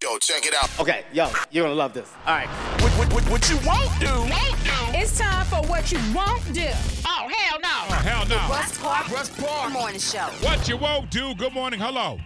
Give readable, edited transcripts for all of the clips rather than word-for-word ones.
Yo, check it out. Okay, yo, you're gonna love this. All right. What you won't do. It's time for what you won't do. Oh, hell no. Oh, hell no. Russ Park Morning Show. What you won't do. Good morning. Hello.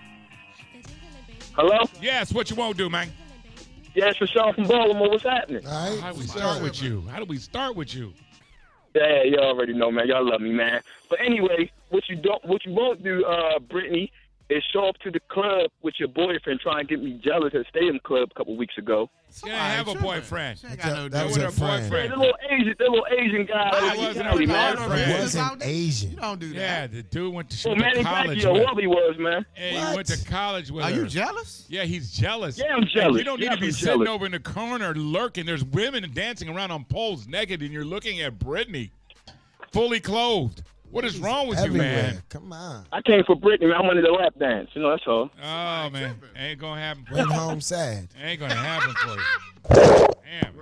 Hello? Yes, what you won't do, man. Yes, it's Sean from Baltimore. What's happening? All right. How do we start with you? How do we start with you? Yeah, you already know, man. Y'all love me, man. But anyway, what you won't do, Brittany, is show up to the club with your boyfriend trying to get me jealous at Stadium Club a couple weeks ago. She didn't have a boyfriend. That With was her her friend. Hey, boyfriend. the little Asian guy. That wasn't her man. boyfriend. He wasn't Asian. You don't do that. Yeah, the dude went to Well, Manny college Pacquiao, with. whoever he was, man. And he What? went to college with Are her. you jealous? Yeah, he's jealous. Yeah, I'm And jealous. you don't need Yeah, to be I'm sitting jealous. over in the corner lurking. There's women dancing around on poles naked, and you're looking at Brittany, fully clothed. What is wrong with you, Everywhere. man? Come on. I came for Brittany, man. I wanted a lap dance. You know, that's all. Oh, man. Ain't going to happen for Went you. home sad. Ain't going to happen for you. Damn.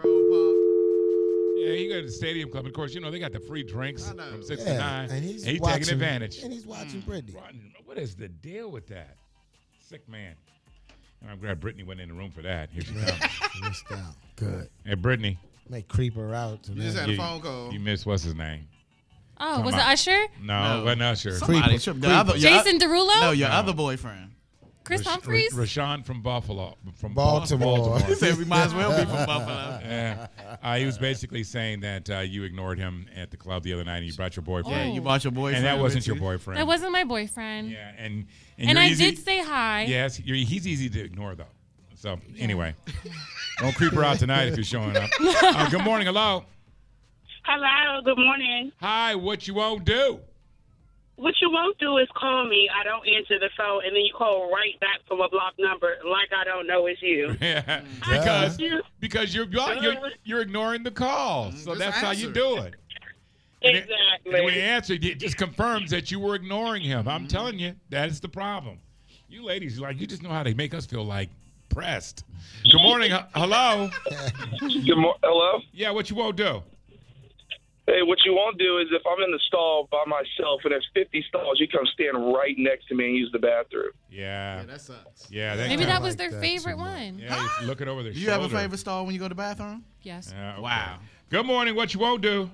Yeah, he go to the Stadium Club. Of course, you know, they got the free drinks from 6 to 9. And he's taking watching, advantage. And he's watching Brittany. What is the deal with that? Sick man. And I'm glad Brittany went in the room for that. Here she comes. Missed out. Good. Hey, Brittany. May creep her out. You just had a phone call. You missed what's his name? Oh, was it Usher? No, it wasn't Usher. Somebody tripped. The other- your Jason Derulo? No, your other boyfriend. Chris Humphries? Rashawn from Buffalo. From Baltimore. He said we might as well be from Buffalo. Yeah. He was basically saying that you ignored him at the club the other night and you brought your boyfriend. Yeah, you brought your boyfriend. And that wasn't with your you. boyfriend. That wasn't my boyfriend. Yeah, and And you're I easy, did say hi. Yes, he's easy to ignore, though. So, anyway, don't creep her out tonight if you're showing up. Good morning. Hello. Hello, good morning. Hi, what you won't do? What you won't do is call me. I don't answer the phone, and then you call right back from a blocked number like I don't know it's you. Yeah, Yeah. because you're ignoring the call. So Just that's how you answer. do it. And Exactly. when he answered, it just confirms that you were ignoring him. I'm telling you, that is the problem. You ladies, you just know how to make us feel like pressed. Good morning. Hello. Good morning. Hello? Yeah, what you won't do? Hey, what you won't do is if I'm in the stall by myself and there's 50 stalls, you come stand right next to me and use the bathroom. Yeah. Yeah, that sucks. Yeah. Maybe that was like their that favorite too much. one. Yeah, he's looking over their Do you shoulder. have a favorite stall when you go to the bathroom? Yes. Yeah, okay. Wow. Good morning. What you won't do?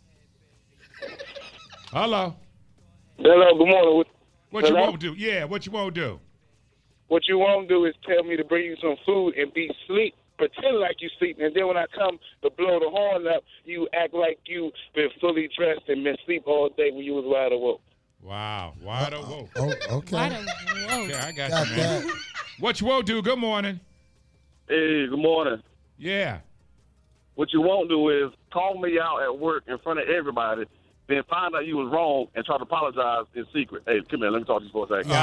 Hello. Hello, good morning. What you Hello? won't do? Yeah, what you won't do? What you won't do is tell me to bring you some food and be sleep, pretend like you sleep, and then when I come to blow the horn up, you act like you been fully dressed and been asleep all day when you was wide awake. Wow. Wide awoke. Oh, okay. Why don't- whoa. Okay, I got Got you, man. that. What you won't do? Good morning. Hey, good morning. Yeah. What you won't do is call me out at work in front of everybody, then find out you was wrong and try to apologize in secret. Hey, come here, let me talk to you for a second.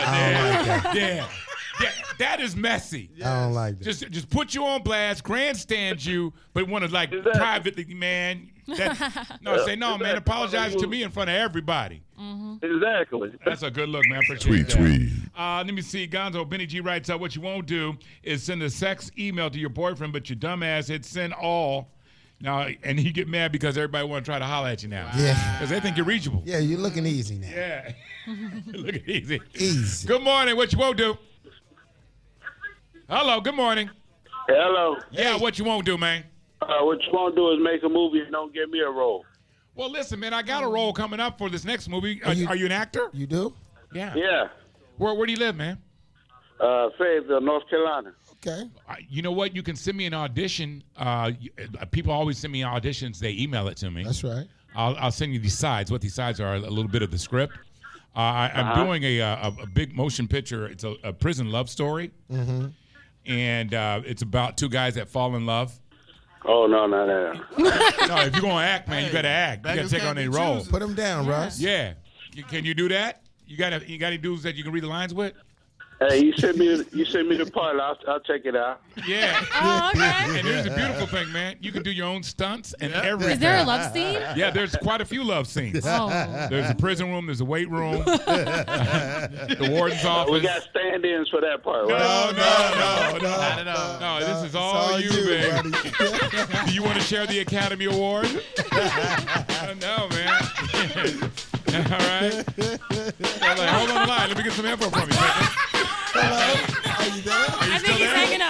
Yeah. That is messy. I don't like that. Just put you on blast, grandstand you, but want to Exactly. privately, man. Say no, man. Apologize to me in front of everybody. Exactly. That's a good look, man. Appreciate that. Let me see. Gonzo Benny G writes out what you won't do is send a sex email to your boyfriend, but your dumbass hit send all. Now, and he get mad because everybody want to try to holler at you now. Yeah. Because they think you're reachable. Yeah, you're looking easy now. Yeah. Look at easy. Easy. Good morning. What you won't do? Hello. Good morning. Hello. Yeah. What you won't do, man? What you won't do is make a movie and don't give me a role. Well, listen, man. I got a role coming up for this next movie. Are you an actor? You do? Yeah. Yeah. Where do you live, man? Fayetteville, North Carolina. Okay. You know what? You can send me an audition. People always send me auditions. They email it to me. That's right. I'll send you these sides. What these sides are, a little bit of the script. I'm doing a big motion picture. It's a prison love story. Mm-hmm. And it's about two guys that fall in love. Oh, no. No, if you're going to act, man, you got to act. You got to take on a role. Put them down, Russ. Yeah. Can you do that? You got any dudes that you can read the lines with? Hey, you send me the part. I'll check it out. Yeah. Oh, okay. And here's the beautiful thing, man. You can do your own stunts and everything. Is there a love scene? Yeah, there's quite a few love scenes. Oh. There's a prison room. There's a weight room. The warden's office. We got stand-ins for that part, right? No. Not at all. No, this is all you, baby. buddy. Do you want to share the Academy Award? No, man. All right. Hold on the line. Let me get some info from you. Hello? Are you there? Are you I still think he's there? hanging